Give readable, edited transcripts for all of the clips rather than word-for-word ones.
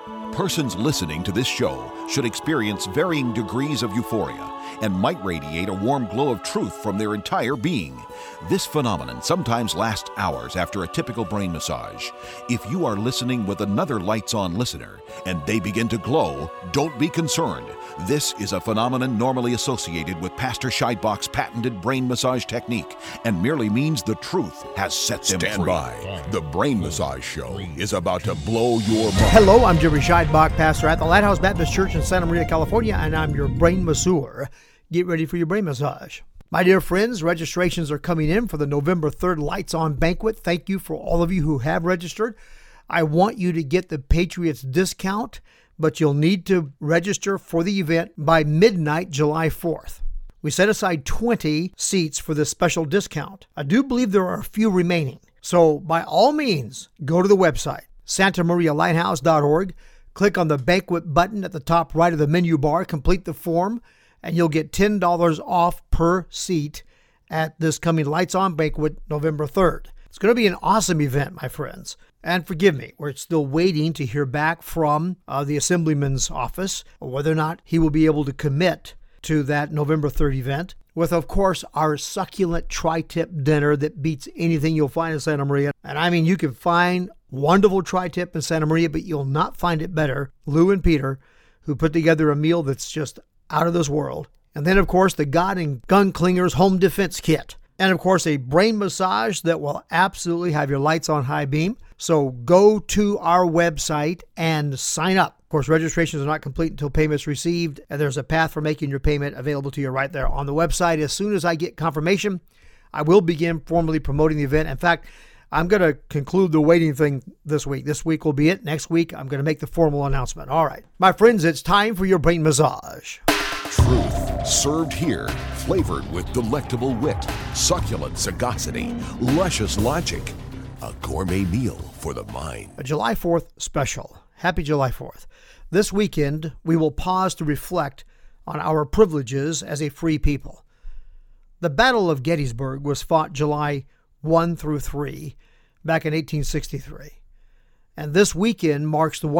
Persons listening to this show should experience varying degrees of euphoria and might radiate a warm glow of truth from their entire being. This phenomenon sometimes lasts hours after a typical brain massage. If you are listening with another lights-on listener and they begin to glow, don't be concerned. This is a phenomenon normally associated with Pastor Scheidbach's patented brain massage technique and merely means the truth has set them free. Stand by. The Brain Massage Show is about to blow your mind. Hello, I'm Jerry Scheidbach, pastor at the Lighthouse Baptist Church in Santa Maria, California, and I'm your brain masseur. Get ready for your brain massage. My dear friends, registrations are coming in for the November 3rd Lights On Banquet. Thank you for all of you who have registered. I want you to get the Patriots discount, but you'll need to register for the event by midnight, July 4th. We set aside 20 seats for this special discount. I do believe there are a few remaining. So by all means, go to the website, santamarialighthouse.org, click on the banquet button at the top right of the menu bar, complete the form, and you'll get $10 off per seat at this coming Lights On Banquet November 3rd. It's going to be an awesome event, my friends. And forgive me, we're still waiting to hear back from the Assemblyman's office, whether or not he will be able to commit to that November 3rd event, with, of course, our succulent tri-tip dinner that beats anything you'll find in Santa Maria. And I mean, you can find wonderful tri-tip in Santa Maria, but you'll not find it better. Lou and Peter, who put together a meal that's just out of this world. And then, of course, the God and Gunslinger's Home Defense Kit. And, of course, a brain massage that will absolutely have your lights on high beam. So go to our website and sign up. Of course, registrations are not complete until payment's received, and there's a path for making your payment available to you right there on the website. As soon as I get confirmation, I will begin formally promoting the event. In fact, I'm going to conclude the waiting thing this week. This week will be it. Next week, I'm going to make the formal announcement. All right. My friends, it's time for your brain massage. Truth served here, flavored with delectable wit, succulent sagacity, luscious logic. A gourmet meal for the mind. A July 4th special. Happy July 4th. This weekend, we will pause to reflect on our privileges as a free people. The Battle of Gettysburg was fought July 1 through 3 back in 1863. And this weekend marks the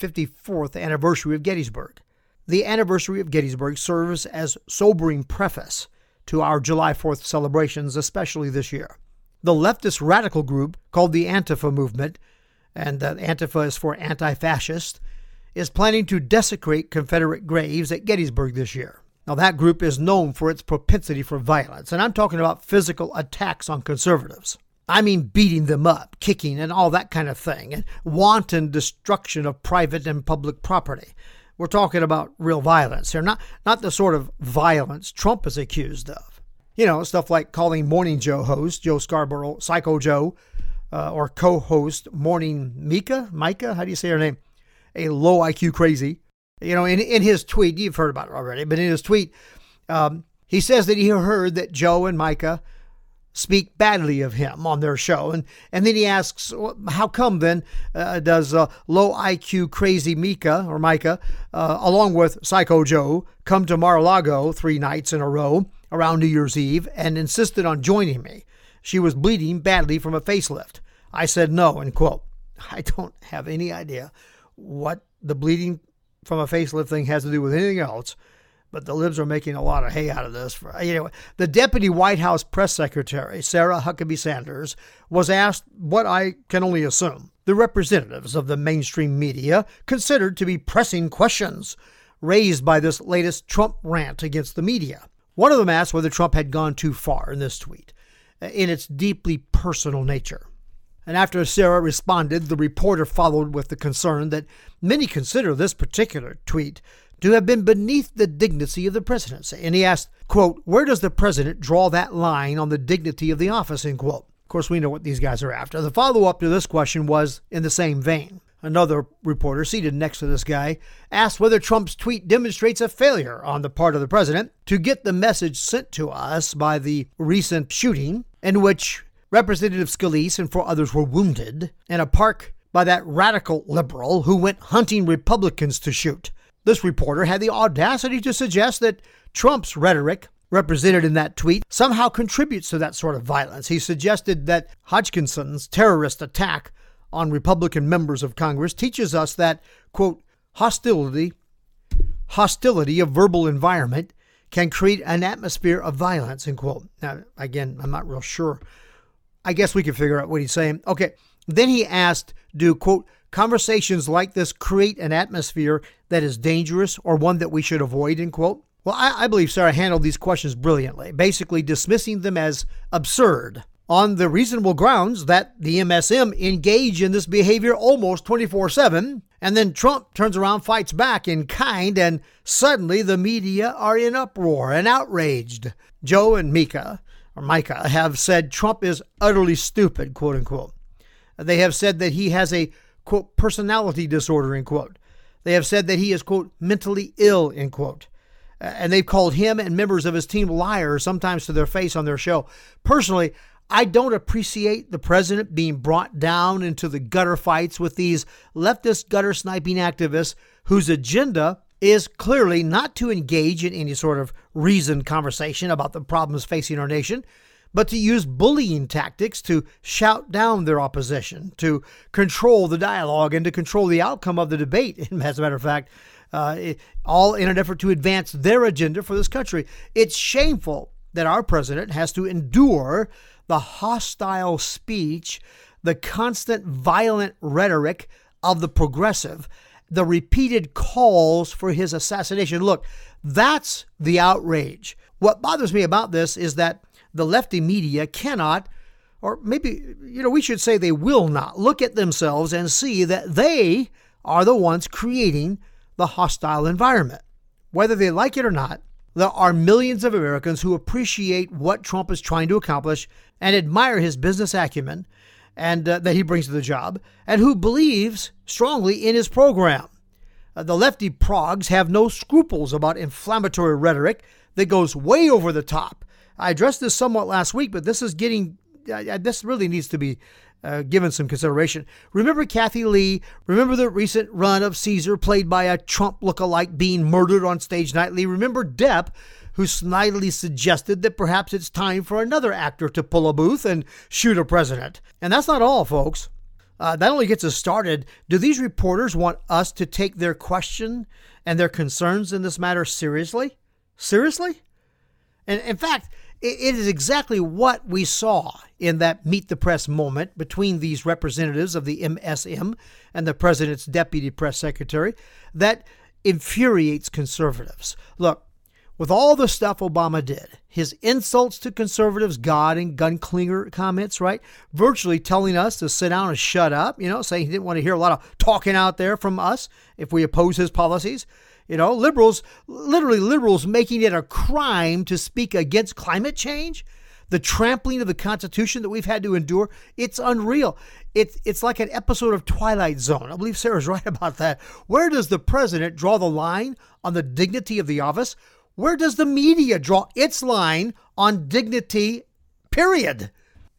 154th anniversary of Gettysburg. The anniversary of Gettysburg serves as sobering preface to our July 4th celebrations, especially this year. The leftist radical group called the Antifa movement, and Antifa is for anti-fascist, is planning to desecrate Confederate graves at Gettysburg this year. Now, that group is known for its propensity for violence, and I'm talking about physical attacks on conservatives. I mean beating them up, kicking, and all that kind of thing, and wanton destruction of private and public property. We're talking about real violence here, not the sort of violence Trump is accused of. You know, stuff like calling Morning Joe host Joe Scarborough Psycho Joe, or co-host Morning Micah, how do you say her name? A low IQ crazy. You know, in his tweet, you've heard about it already, but in his tweet, he says that he heard that Joe and Micah speak badly of him on their show. And then he asks, well, how come then does low IQ crazy Micah, along with Psycho Joe, come to Mar-a-Lago 3 nights in a row around New Year's Eve and insisted on joining me? She was bleeding badly from a facelift. I said no, end quote. I don't have any idea what the bleeding from a facelift thing has to do with anything else, but the libs are making a lot of hay out of this. Anyway, the deputy White House press secretary, Sarah Huckabee Sanders, was asked what I can only assume the representatives of the mainstream media considered to be pressing questions raised by this latest Trump rant against the media. One of them asked whether Trump had gone too far in this tweet, in its deeply personal nature. And after Sarah responded, the reporter followed with the concern that many consider this particular tweet to have been beneath the dignity of the presidency. And he asked, quote, where does the president draw that line on the dignity of the office, end quote. Of course, we know what these guys are after. The follow-up to this question was in the same vein. Another reporter seated next to this guy asked whether Trump's tweet demonstrates a failure on the part of the president to get the message sent to us by the recent shooting in which Representative Scalise and 4 others were wounded in a park by that radical liberal who went hunting Republicans to shoot. This reporter had the audacity to suggest that Trump's rhetoric, represented in that tweet, somehow contributes to that sort of violence. He suggested that Hodgkinson's terrorist attack on Republican members of Congress teaches us that, quote, hostility of verbal environment can create an atmosphere of violence, end quote. Now, again, I'm not real sure. I guess we can figure out what he's saying. Okay. Then he asked, do, quote, conversations like this create an atmosphere that is dangerous or one that we should avoid, end quote? Well, I believe Sarah handled these questions brilliantly, basically dismissing them as absurd on the reasonable grounds that the MSM engage in this behavior almost 24/7. And then Trump turns around, fights back in kind, and suddenly the media are in uproar and outraged. Joe and Micah have said Trump is utterly stupid, quote unquote. They have said that he has a, quote, personality disorder, end quote. They have said that he is, quote, mentally ill, end quote. And they've called him and members of his team liars, sometimes to their face on their show. Personally, I don't appreciate the president being brought down into the gutter fights with these leftist gutter sniping activists whose agenda is clearly not to engage in any sort of reasoned conversation about the problems facing our nation, but to use bullying tactics to shout down their opposition, to control the dialogue, and to control the outcome of the debate, as a matter of fact, all in an effort to advance their agenda for this country. It's shameful that our president has to endure the hostile speech, the constant violent rhetoric of the progressive, the repeated calls for his assassination. Look, that's the outrage. What bothers me about this is that the lefty media cannot, or maybe, we should say they will not, look at themselves and see that they are the ones creating the hostile environment. Whether they like it or not, there are millions of Americans who appreciate what Trump is trying to accomplish and admire his business acumen and that he brings to the job, and who believes strongly in his program. The lefty progs have no scruples about inflammatory rhetoric that goes way over the top. I addressed this somewhat last week, but this really needs to be given some consideration. Remember Kathy Lee? Remember the recent run of Caesar, played by a Trump lookalike, being murdered on stage nightly? Remember Depp, who snidely suggested that perhaps it's time for another actor to pull a Booth and shoot a president? And that's not all, folks. That only gets us started. Do these reporters want us to take their question and their concerns in this matter seriously? Seriously? And in fact, it is exactly what we saw in that meet the press moment between these representatives of the MSM and the president's deputy press secretary that infuriates conservatives. Look, with all the stuff Obama did, his insults to conservatives, God and gun clinger comments, right? Virtually telling us to sit down and shut up, saying he didn't want to hear a lot of talking out there from us if we oppose his policies. Liberals making it a crime to speak against climate change, the trampling of the Constitution that we've had to endure. It's unreal. It's like an episode of Twilight Zone. I believe Sarah's right about that. Where does the president draw the line on the dignity of the office? Where does the media draw its line on dignity, period?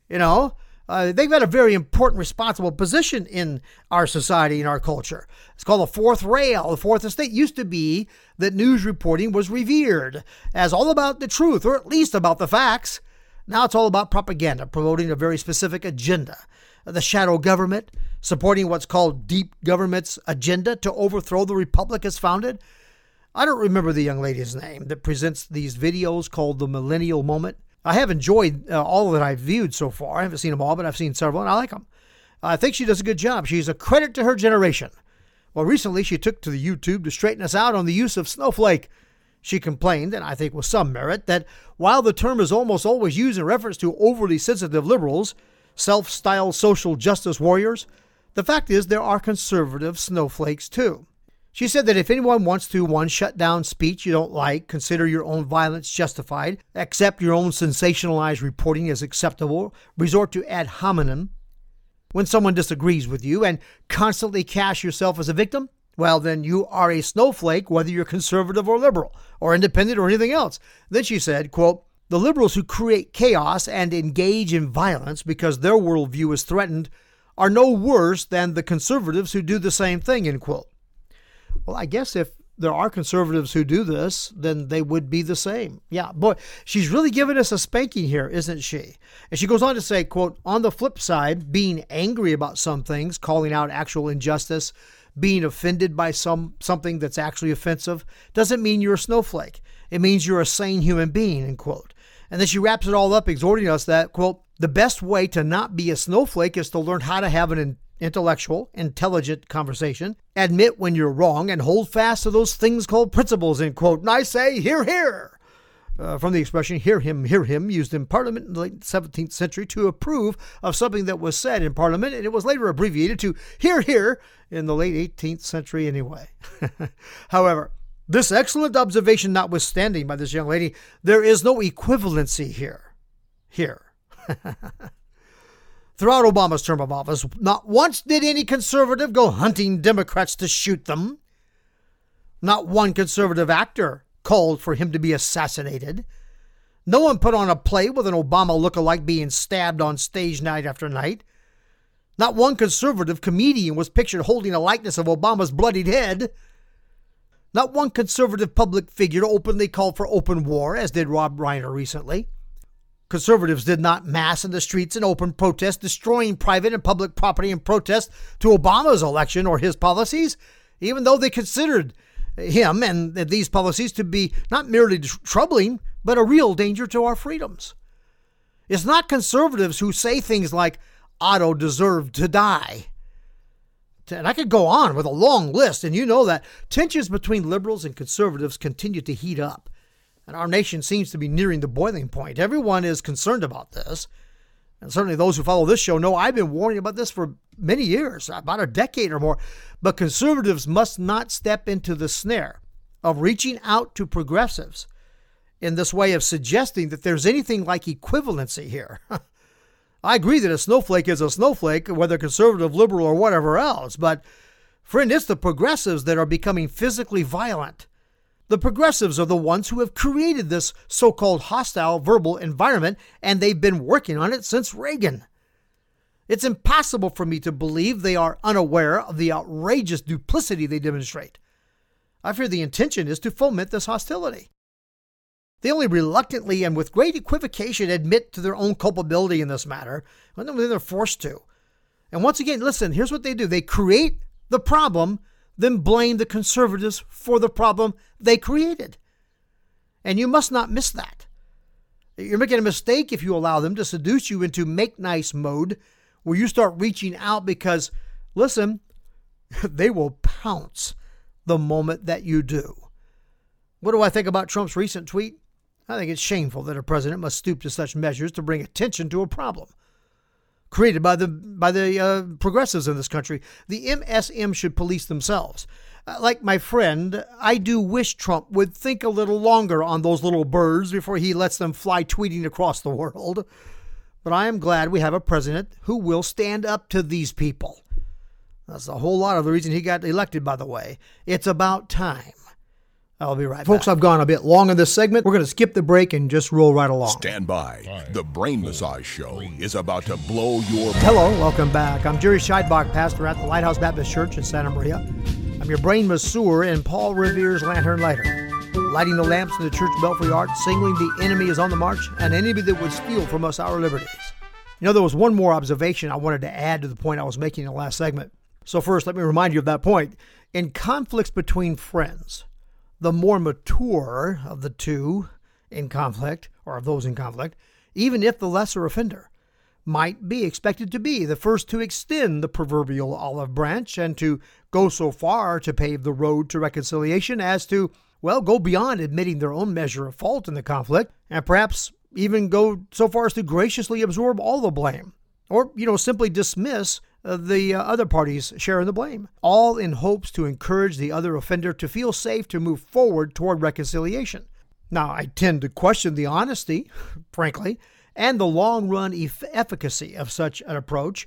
They've got a very important, responsible position in our society, in our culture. It's called the fourth rail. The fourth estate used to be that news reporting was revered as all about the truth, or at least about the facts. Now it's all about propaganda, promoting a very specific agenda. The shadow government, supporting what's called deep government's agenda to overthrow the republic as founded. I don't remember the young lady's name that presents these videos called The Millennial Moment. I have enjoyed all that I've viewed so far. I haven't seen them all, but I've seen several, and I like them. I think she does a good job. She's a credit to her generation. Well, recently she took to the YouTube to straighten us out on the use of snowflake. She complained, and I think with some merit, that while the term is almost always used in reference to overly sensitive liberals, self-styled social justice warriors, the fact is there are conservative snowflakes too. She said that if anyone wants to, one, shut down speech you don't like, consider your own violence justified, accept your own sensationalized reporting as acceptable, resort to ad hominem when someone disagrees with you, and constantly cast yourself as a victim, well, then you are a snowflake, whether you're conservative or liberal or independent or anything else. Then she said, quote, the liberals who create chaos and engage in violence because their worldview is threatened are no worse than the conservatives who do the same thing, end quote. Well, I guess if there are conservatives who do this, then they would be the same. Yeah, boy, she's really giving us a spanking here, isn't she? And she goes on to say, quote, on the flip side, being angry about some things, calling out actual injustice, being offended by something that's actually offensive, doesn't mean you're a snowflake. It means you're a sane human being, end quote. And then she wraps it all up, exhorting us that, quote, the best way to not be a snowflake is to learn how to have an intellectual, intelligent conversation, admit when you're wrong, and hold fast to those things called principles, end quote. And I say, hear, hear. From the expression, hear him, used in Parliament in the late 17th century to approve of something that was said in Parliament, and it was later abbreviated to hear, hear in the late 18th century anyway. However, this excellent observation notwithstanding by this young lady, there is no equivalency here. Throughout Obama's term of office, not once did any conservative go hunting Democrats to shoot them. Not one conservative actor called for him to be assassinated. No one put on a play with an Obama lookalike being stabbed on stage night after night. Not one conservative comedian was pictured holding a likeness of Obama's bloodied head. Not one conservative public figure openly called for open war, as did Rob Reiner recently. Conservatives did not mass in the streets in open protest, destroying private and public property in protest to Obama's election or his policies, even though they considered him and these policies to be not merely troubling, but a real danger to our freedoms. It's not conservatives who say things like, Otto deserved to die. And I could go on with a long list, and you know that tensions between liberals and conservatives continue to heat up. And our nation seems to be nearing the boiling point. Everyone is concerned about this. And certainly those who follow this show know I've been warning about this for many years, about a decade or more. But conservatives must not step into the snare of reaching out to progressives in this way of suggesting that there's anything like equivalency here. I agree that a snowflake is a snowflake, whether conservative, liberal, or whatever else. But, friend, it's the progressives that are becoming physically violent. The progressives are the ones who have created this so-called hostile verbal environment, and they've been working on it since Reagan. It's impossible for me to believe they are unaware of the outrageous duplicity they demonstrate. I fear the intention is to foment this hostility. They only reluctantly and with great equivocation admit to their own culpability in this matter, when they're forced to. And once again, listen, here's what they do. They create the problem, then blame the conservatives for the problem they created. And you must not miss that. You're making a mistake if you allow them to seduce you into make-nice mode, where you start reaching out because, listen, they will pounce the moment that you do. What do I think about Trump's recent tweet? I think it's shameful that a president must stoop to such measures to bring attention to a problem created by the progressives in this country. The MSM should police themselves. Like my friend, I do wish Trump would think a little longer on those little birds before he lets them fly tweeting across the world. But I am glad we have a president who will stand up to these people. That's a whole lot of the reason he got elected, by the way. It's about time. I'll be right back. Folks, I've gone a bit long in this segment. We're going to skip the break and just roll right along. Stand by. The Brain Massage Show is about to blow your... Hello, welcome back. I'm Jerry Scheidbach, pastor at the Lighthouse Baptist Church in Santa Maria. I'm your brain masseur and Paul Revere's lantern lighter, lighting the lamps in the church belfry arch, signaling the enemy is on the march, an enemy that would steal from us our liberties. You know, there was one more observation I wanted to add to the point I was making in the last segment. So first, let me remind you of that point. In conflicts between friends, the more mature of the two in conflict, or of those in conflict, even if the lesser offender, might be expected to be the first to extend the proverbial olive branch and to go so far to pave the road to reconciliation as to, well, go beyond admitting their own measure of fault in the conflict, and perhaps even go so far as to graciously absorb all the blame, or, simply dismiss the other party's share in the blame, all in hopes to encourage the other offender to feel safe to move forward toward reconciliation. Now, I tend to question the honesty, frankly, and the long-run efficacy of such an approach.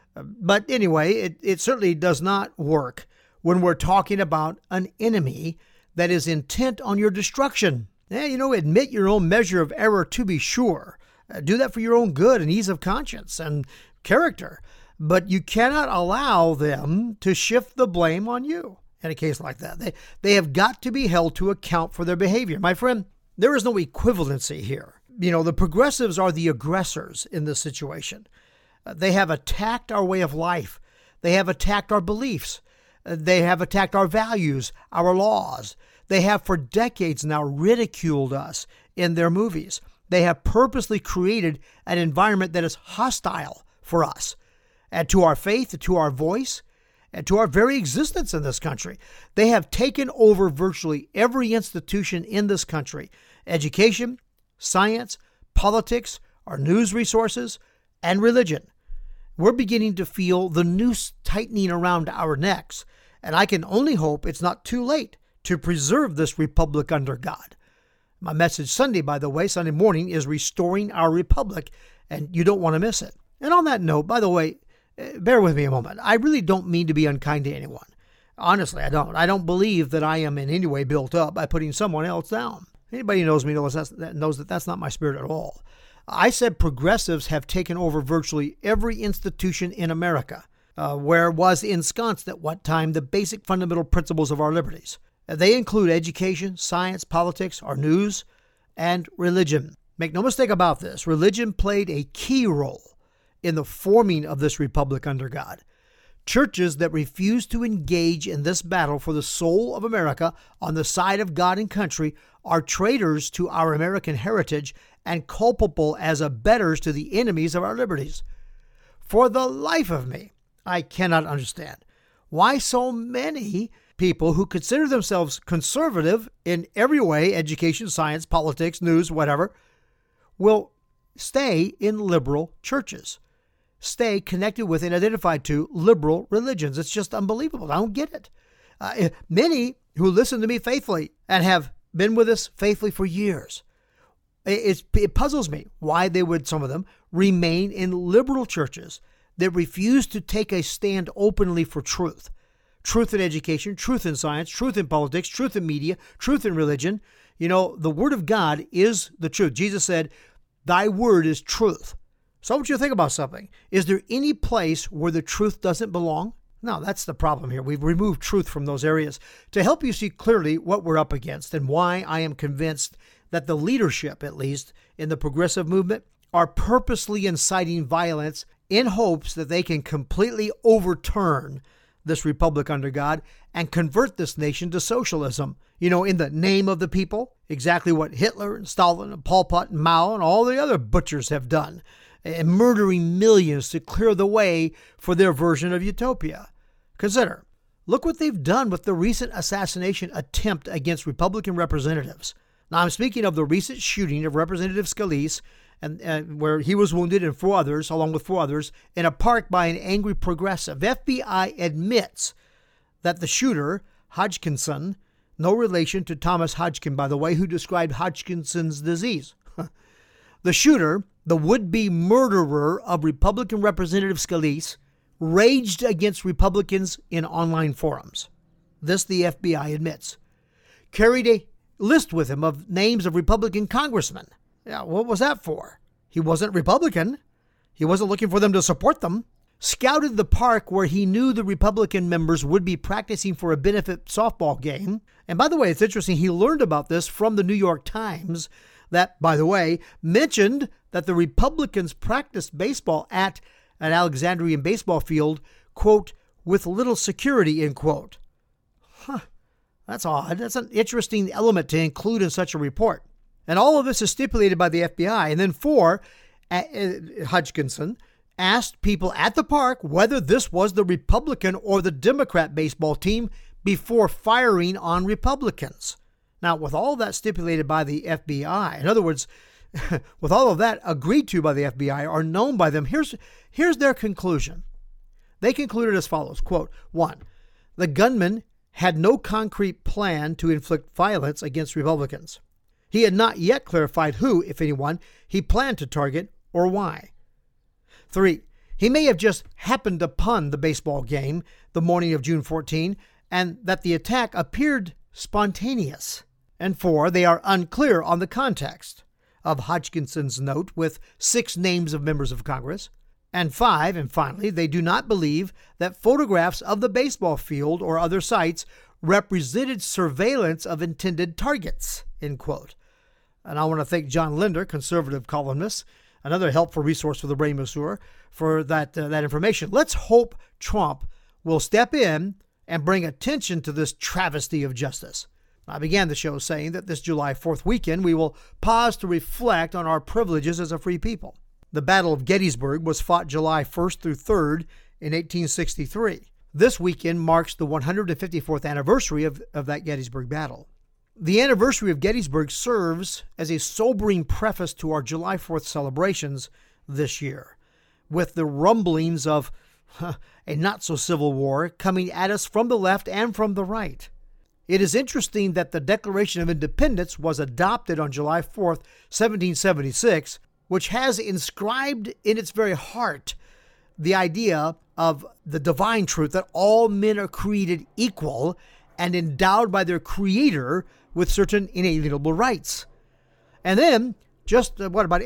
But anyway, it certainly does not work when we're talking about an enemy that is intent on your destruction. Admit your own measure of error to be sure. Do that for your own good and ease of conscience and character. But you cannot allow them to shift the blame on you. in a case like that. They have got to be held to account for their behavior. My friend, there is no equivalency here. The progressives are the aggressors in this situation. They have attacked our way of life. They have attacked our beliefs. They have attacked our values, our laws. They have for decades now ridiculed us in their movies. They have purposely created an environment that is hostile for us and to our faith, to our voice, and to our very existence in this country. They have taken over virtually every institution in this country: education, science, politics, our news resources, and religion. We're beginning to feel the noose tightening around our necks, and I can only hope it's not too late to preserve this republic under God. My message Sunday, by the way, Sunday morning, is restoring our republic, and you don't want to miss it. And on that note, by the way, bear with me a moment. I really don't mean to be unkind to anyone. Honestly, I don't. I don't believe that I am in any way built up by putting someone else down. Anybody who knows me knows that that's not my spirit at all. I said progressives have taken over virtually every institution in America, where was ensconced at what time the basic fundamental principles of our liberties. They include education, science, politics, our news, and religion. Make no mistake about this. Religion played a key role in the forming of this republic under God. Churches that refuse to engage in this battle for the soul of America on the side of God and country are traitors to our American heritage and culpable as abettors to the enemies of our liberties. For the life of me, I cannot understand why so many people who consider themselves conservative in every way, education, science, politics, news, whatever, will stay in liberal churches, stay connected with and identified to liberal religions. It's just unbelievable. I don't get it. Many who listen to me faithfully and have been with us faithfully for years, it puzzles me why they would, some of them, remain in liberal churches that refuse to take a stand openly for truth. Truth in education, truth in science, truth in politics, truth in media, truth in religion. The Word of God is the truth. Jesus said, "Thy word is truth." So I want you to think about something. Is there any place where the truth doesn't belong? No, that's the problem here. We've removed truth from those areas. To help you see clearly what we're up against and why I am convinced that the leadership, at least in the progressive movement, are purposely inciting violence in hopes that they can completely overturn this republic under God and convert this nation to socialism, in the name of the people, exactly what Hitler and Stalin and Pol Pot and Mao and all the other butchers have done, and murdering millions to clear the way for their version of utopia. Consider, look what they've done with the recent assassination attempt against Republican representatives. Now, I'm speaking of the recent shooting of Representative Scalise, and where he was wounded and along with four others, in a park by an angry progressive. FBI admits that the shooter, Hodgkinson, no relation to Thomas Hodgkin, by the way, who described Hodgkinson's disease. The shooter, the would-be murderer of Republican Representative Scalise, raged against Republicans in online forums. This the FBI admits. Carried a list with him of names of Republican congressmen. Yeah, what was that for? He wasn't Republican. He wasn't looking for them to support them. Scouted the park where he knew the Republican members would be practicing for a benefit softball game. And by the way, it's interesting, he learned about this from the New York Times that, by the way, mentioned that the Republicans practiced baseball at an Alexandrian baseball field, quote, with little security, end quote. That's odd. That's an interesting element to include in such a report. And all of this is stipulated by the FBI. And then Hodgkinson asked people at the park whether this was the Republican or the Democrat baseball team before firing on Republicans. Now, with all that stipulated by the FBI, in other words, with all of that agreed to by the FBI or known by them, here's their conclusion. They concluded as follows, quote, 1, the gunman had no concrete plan to inflict violence against Republicans. He had not yet clarified who, if anyone, he planned to target or why. 3, he may have just happened upon the baseball game the morning of June 14 and that the attack appeared spontaneous. And 4, they are unclear on the context of Hodgkinson's note with 6 names of members of Congress. And 5, and finally, they do not believe that photographs of the baseball field or other sites represented surveillance of intended targets, end quote. And I want to thank John Linder, conservative columnist, another helpful resource for the Brain Masseur, for that information. Let's hope Trump will step in and bring attention to this travesty of justice. I began the show saying that this July 4th weekend, we will pause to reflect on our privileges as a free people. The Battle of Gettysburg was fought July 1st through 3rd in 1863. This weekend marks the 154th anniversary of that Gettysburg battle. The anniversary of Gettysburg serves as a sobering preface to our July 4th celebrations this year, with the rumblings of a not-so-civil war coming at us from the left and from the right. It is interesting that the Declaration of Independence was adopted on July 4th, 1776, which has inscribed in its very heart the idea of the divine truth that all men are created equal and endowed by their Creator with certain inalienable rights. And then, just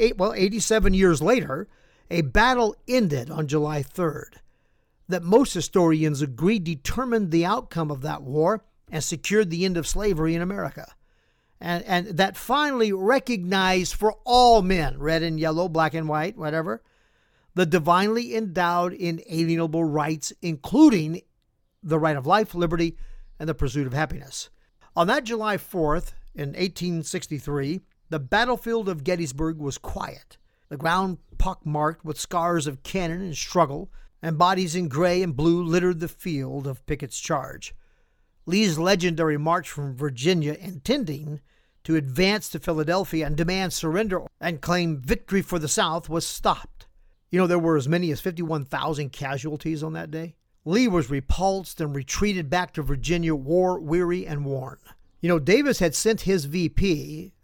87 years later, a battle ended on July 3rd that most historians agree determined the outcome of that war and secured the end of slavery in America. And that finally recognized for all men, red and yellow, black and white, whatever, the divinely endowed inalienable rights, including the right of life, liberty, and the pursuit of happiness. On that July 4th, in 1863, the battlefield of Gettysburg was quiet. The ground pockmarked with scars of cannon and struggle, and bodies in gray and blue littered the field of Pickett's charge. Lee's legendary march from Virginia, intending to advance to Philadelphia and demand surrender and claim victory for the South, was stopped. There were as many as 51,000 casualties on that day. Lee was repulsed and retreated back to Virginia, war-weary and worn. Davis had sent his VP,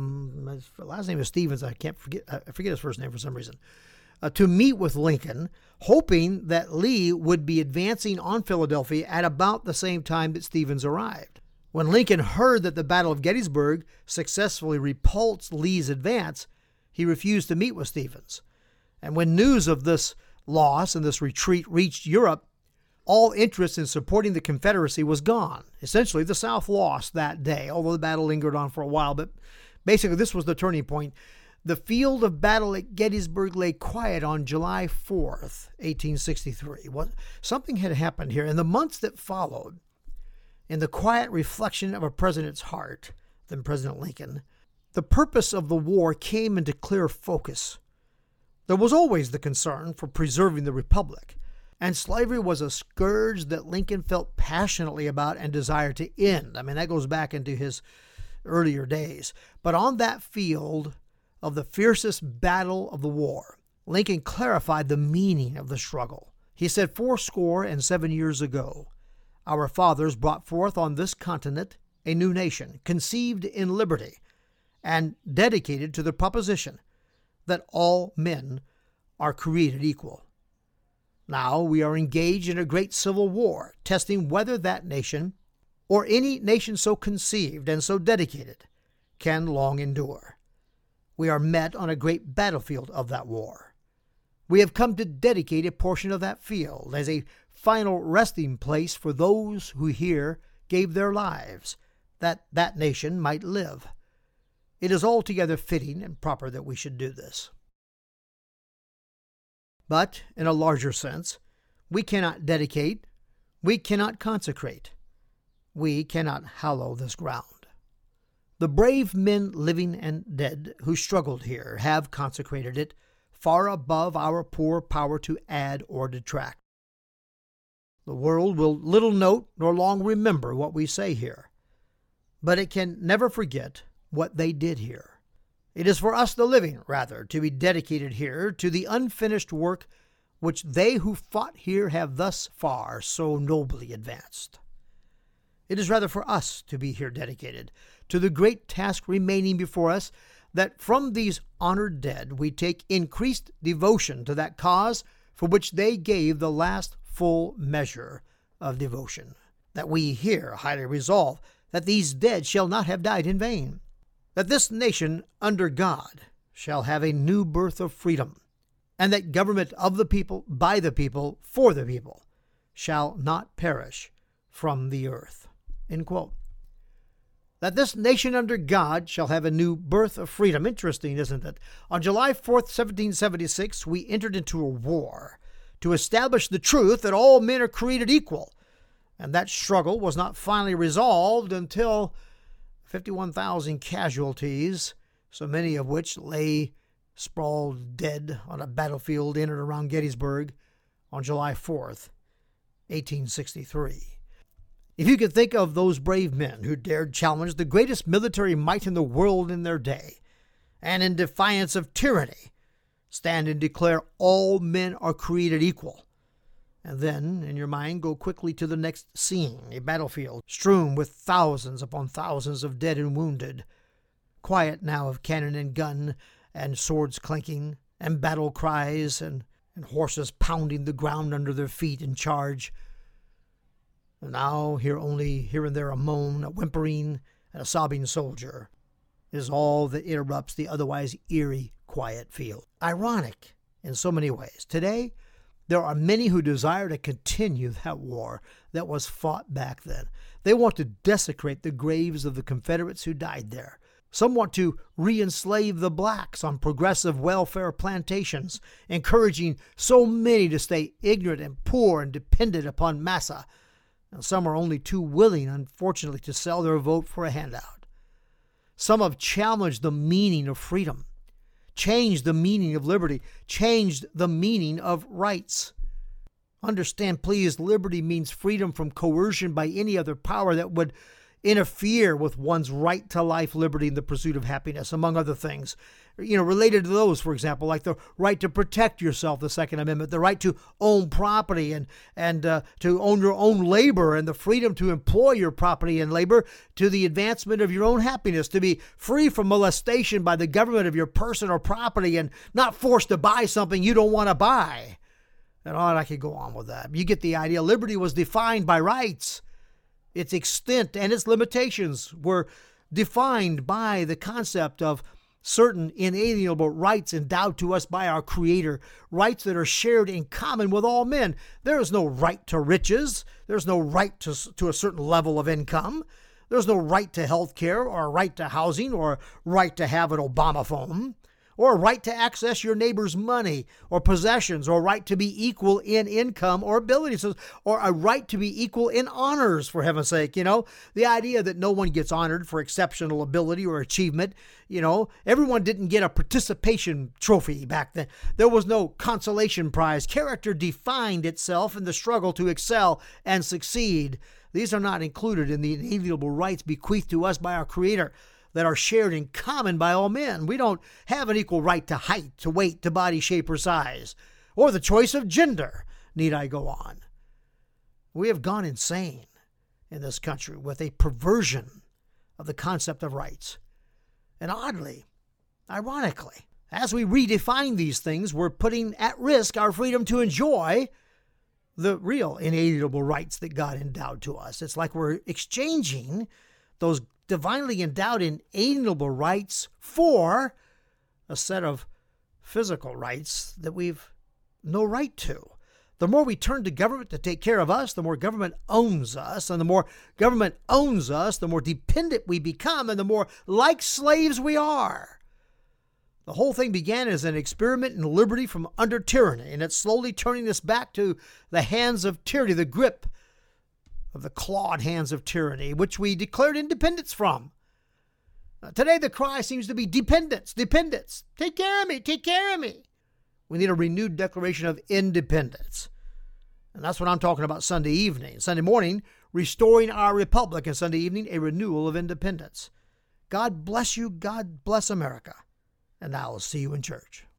his last name is Stevens, I forget his first name for some reason, to meet with Lincoln, hoping that Lee would be advancing on Philadelphia at about the same time that Stevens arrived. When Lincoln heard that the Battle of Gettysburg successfully repulsed Lee's advance, he refused to meet with Stevens. And when news of this loss and this retreat reached Europe, all interest in supporting the Confederacy was gone. Essentially, the South lost that day, although the battle lingered on for a while. But basically, this was the turning point. The field of battle at Gettysburg lay quiet on July 4th, 1863. Something had happened here. In the months that followed, in the quiet reflection of a president's heart, then President Lincoln, the purpose of the war came into clear focus. There was always the concern for preserving the Republic, and slavery was a scourge that Lincoln felt passionately about and desired to end. That goes back into his earlier days. But on that field of the fiercest battle of the war, Lincoln clarified the meaning of the struggle. He said, 77 years ago, our fathers brought forth on this continent a new nation, conceived in liberty, and dedicated to the proposition that all men are created equal. Now we are engaged in a great civil war, testing whether that nation, or any nation so conceived and so dedicated, can long endure. We are met on a great battlefield of that war. We have come to dedicate a portion of that field as a final resting place for those who here gave their lives, that that nation might live. It is altogether fitting and proper that we should do this. But, in a larger sense, we cannot dedicate, we cannot consecrate, we cannot hallow this ground. The brave men living and dead who struggled here have consecrated it far above our poor power to add or detract. The world will little note nor long remember what we say here, but it can never forget what they did here. It is for us, the living, rather, to be dedicated here to the unfinished work which they who fought here have thus far so nobly advanced. It is rather for us to be here dedicated to the great task remaining before us, that from these honored dead we take increased devotion to that cause for which they gave the last full measure of devotion, that we here highly resolve that these dead shall not have died in vain, that this nation under God shall have a new birth of freedom, and that government of the people, by the people, for the people, shall not perish from the earth. End quote. That this nation under God shall have a new birth of freedom. Interesting, isn't it? On July 4th, 1776, we entered into a war to establish the truth that all men are created equal. And that struggle was not finally resolved until 51,000 casualties, so many of which lay sprawled dead on a battlefield in and around Gettysburg on July 4th, 1863. If you could think of those brave men who dared challenge the greatest military might in the world in their day, and in defiance of tyranny, stand and declare all men are created equal, and then, in your mind, go quickly to the next scene, a battlefield strewn with thousands upon thousands of dead and wounded, quiet now of cannon and gun, and swords clanking, and battle cries, and horses pounding the ground under their feet in charge. And now hear only here and there a moan, a whimpering, and a sobbing soldier is all that interrupts the otherwise eerie, quiet field. Ironic in so many ways. Today, there are many who desire to continue that war that was fought back then. They want to desecrate the graves of the Confederates who died there. Some want to re-enslave the blacks on progressive welfare plantations, encouraging so many to stay ignorant and poor and dependent upon massa. And some are only too willing, unfortunately, to sell their vote for a handout. Some have challenged the meaning of freedom, changed the meaning of liberty, changed the meaning of rights. Understand, please, liberty means freedom from coercion by any other power that would interfere with one's right to life, liberty, and the pursuit of happiness, among other things. Related to those, for example, like the right to protect yourself, the Second Amendment, the right to own property and to own your own labor, and the freedom to employ your property and labor to the advancement of your own happiness, to be free from molestation by the government of your person or property, and not forced to buy something you don't want to buy. And I could go on with that. You get the idea. Liberty was defined by rights. Its extent and its limitations were defined by the concept of certain inalienable rights endowed to us by our Creator, rights that are shared in common with all men. There is no right to riches. There's no right to a certain level of income. There's no right to health care or a right to housing or a right to have an Obama phone, or a right to access your neighbor's money or possessions, or a right to be equal in income or abilities, or a right to be equal in honors, for heaven's sake. The idea that no one gets honored for exceptional ability or achievement. Everyone didn't get a participation trophy back then. There was no consolation prize. Character defined itself in the struggle to excel and succeed. These are not included in the inalienable rights bequeathed to us by our Creator that are shared in common by all men. We don't have an equal right to height, to weight, to body shape or size, or the choice of gender. Need I go on? We have gone insane in this country with a perversion of the concept of rights. And oddly, ironically, as we redefine these things, we're putting at risk our freedom to enjoy the real inalienable rights that God endowed to us. It's like we're exchanging those divinely endowed inalienable rights for a set of physical rights that we've no right to. The more we turn to government to take care of us, the more government owns us. And the more government owns us, the more dependent we become and the more like slaves we are. The whole thing began as an experiment in liberty from under tyranny, and it's slowly turning us back to the hands of tyranny, the grip of the clawed hands of tyranny, which we declared independence from. Today, the cry seems to be dependence, dependence. Take care of me, take care of me. We need a renewed declaration of independence. And that's what I'm talking about Sunday evening. Sunday morning, restoring our republic, and Sunday evening, a renewal of independence. God bless you. God bless America. And I'll see you in church.